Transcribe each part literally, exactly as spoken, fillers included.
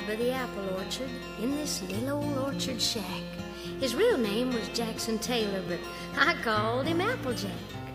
by the apple orchard in this little old orchard shack. His real name was Jackson Taylor, but I called him Applejack.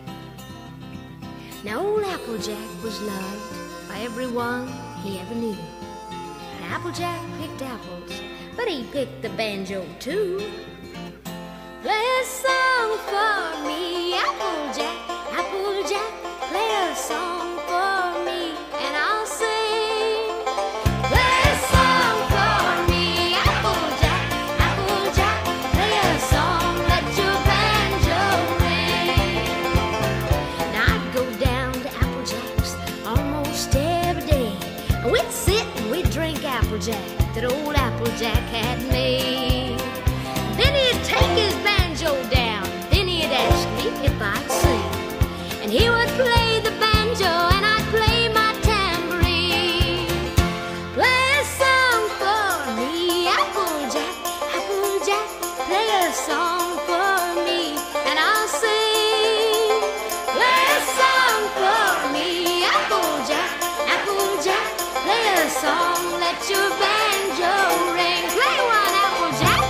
Now old Applejack was loved by everyone he ever knew. And Applejack picked apples, but he picked the banjo too. Play a song for me, Applejack, Applejack, play a song for me, and I'll sing. Play a song for me, Applejack, Applejack, play a song, let your banjo ring. Now I'd go down to Applejack's almost every day, and we'd sit and we'd drink Applejack that old Applejack had made. Then he'd take his banjo down, then he'd ask me if I'd sing, and he would play the banjo and I'd play my tambourine. Play a song for me, Applejack, Applejack, play a song for me, and I'll sing. Play a song for me, Applejack, Applejack, play a song, let your banjo ring. Play one, Applejack.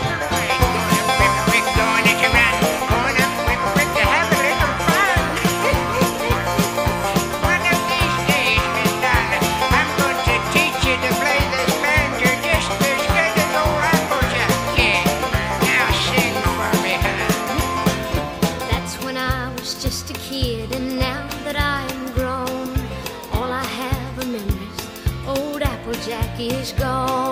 Just a kid, and now that I'm grown, all I have are memories. Old Applejack is gone.